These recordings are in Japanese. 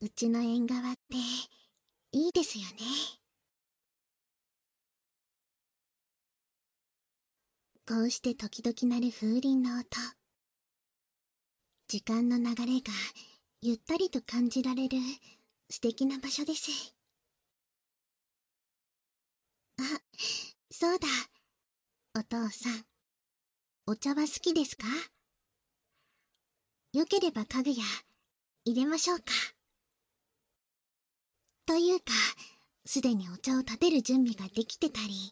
うちの縁側っていいですよね。こうして時々鳴る風鈴の音、時間の流れがゆったりと感じられる素敵な場所です。あ、そうだ。お父さん、お茶は好きですか？よければ家具屋入れましょうか。というか、すでにお茶を立てる準備ができてたり。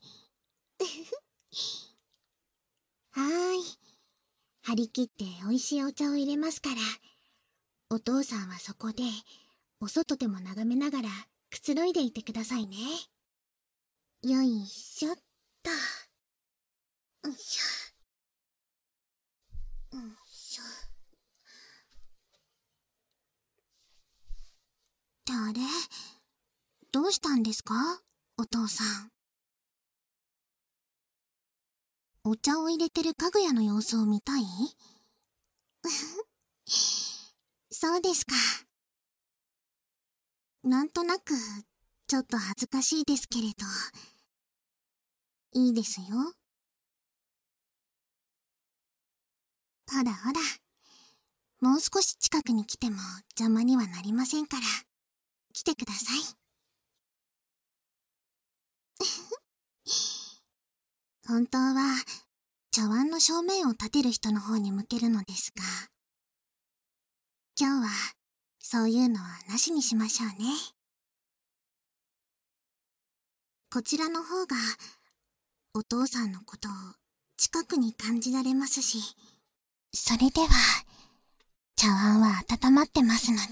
はーい。張り切って美味しいお茶を入れますから、お父さんはそこでお外でも眺めながらくつろいでいてくださいね。よいしょっと。よいしょ。よいしょ。ってあれ？どうしたんですか？お父さん。お茶を入れてるかぐやの様子を見たい？そうですか。なんとなく、ちょっと恥ずかしいですけれど。いいですよ。ほらほら。もう少し近くに来ても邪魔にはなりませんから。来てください。本当は、茶碗の正面を立てる人の方に向けるのですが、今日は、そういうのはなしにしましょうね。こちらの方が、お父さんのことを近くに感じられますし。それでは、茶碗は温まってますので。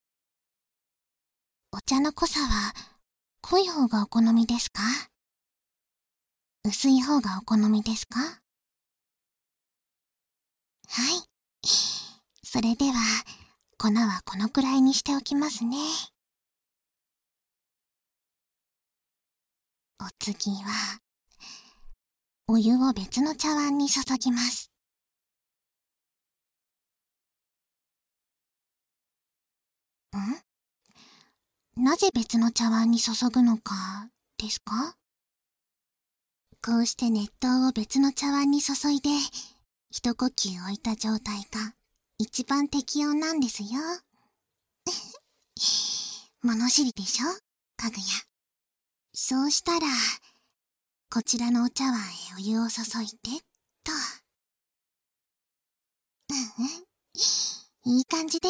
お茶の濃さは、濃い方がお好みですか？薄い方がお好みですか？はい。それでは、粉はこのくらいにしておきますね。お次は、お湯を別の茶碗に注ぎます。なぜ別の茶碗に注ぐのか、ですか？こうして熱湯を別の茶碗に注いで、一呼吸置いた状態が一番適温なんですよ。物知りでしょ、かぐや。そうしたら、こちらのお茶碗へお湯を注いで、と。いい感じです。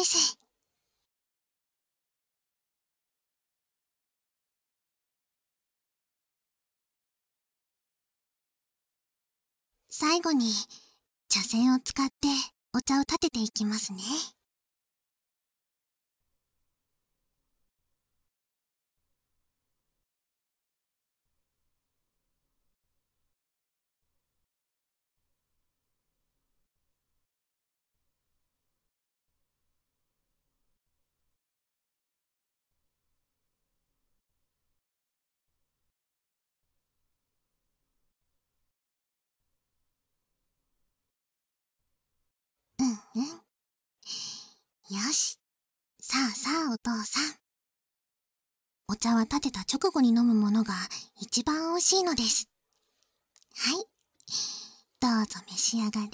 最後に、茶筅を使ってお茶を立てていきますね。うんうん。よし。さあさあお父さん。お茶は立てた直後に飲むものが一番美味しいのです。はい。どうぞ召し上がれ。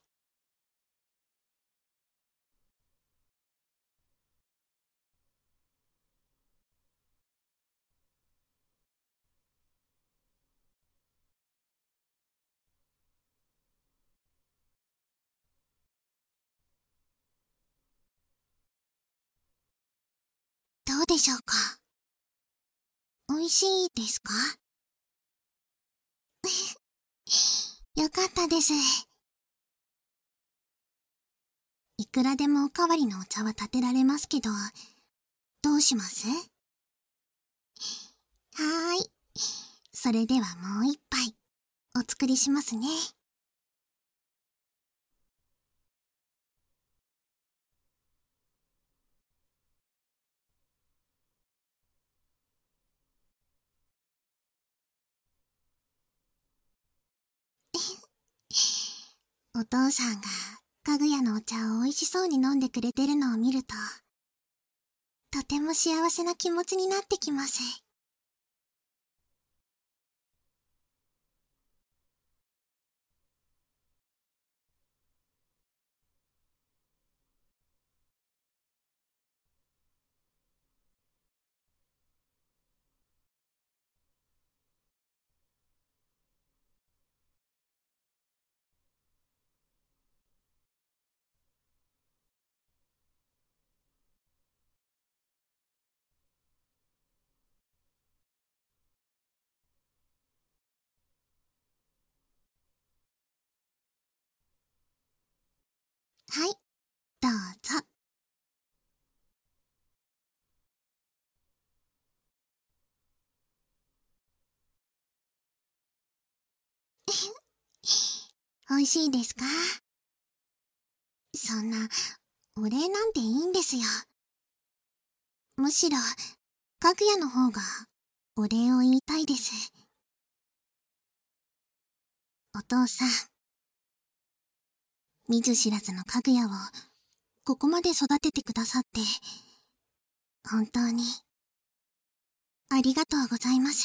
どうでしょうか？美味しいですか？よかったです。いくらでもおかわりのお茶は立てられますけど、どうします？はーい。それではもう一杯、お作りしますね。お父さんが、かぐやのお茶を美味しそうに飲んでくれてるのを見ると、とっても幸せな気持ちになってきます。はい、どうぞ。美味しいですか？そんな、お礼なんていいんですよ。むしろ、かぐやの方が、お礼を言いたいです。お父さん、見ず知らずのかぐやを、ここまで育ててくださって、本当に、ありがとうございます。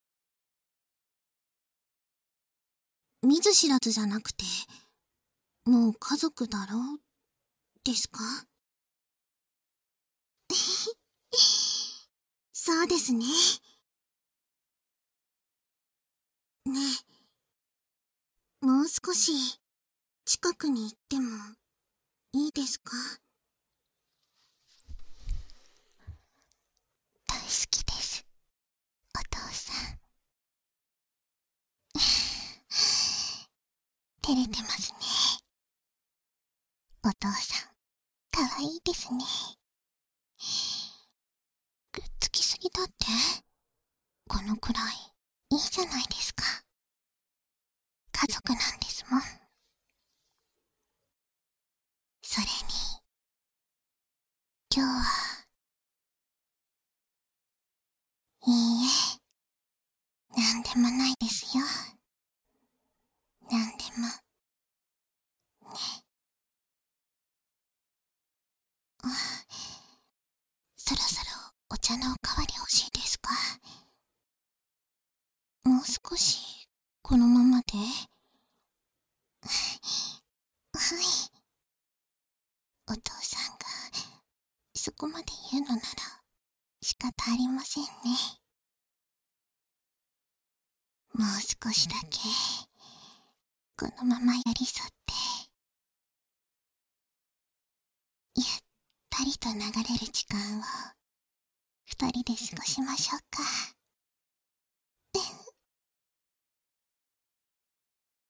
見ず知らずじゃなくて、もう家族だろう、ですか？そうですね。ねえ、もう少し、近くに行っても、いいですか？大好きです、お父さん。照れてますね。お父さん、かわいいですね。くっつきすぎだって？このくらい、いいじゃないですか。家族なんですもん。それに、今日は、いいえ、なんでもないですよ。なんでも、ね。あ、そろそろお茶のおかわり欲しいですか？もう少し、このままで。はい。お父さんが、そこまで言うのなら、仕方ありませんね。もう少しだけ、このまま寄り添って、ゆったりと流れる時間を、二人で過ごしましょうか。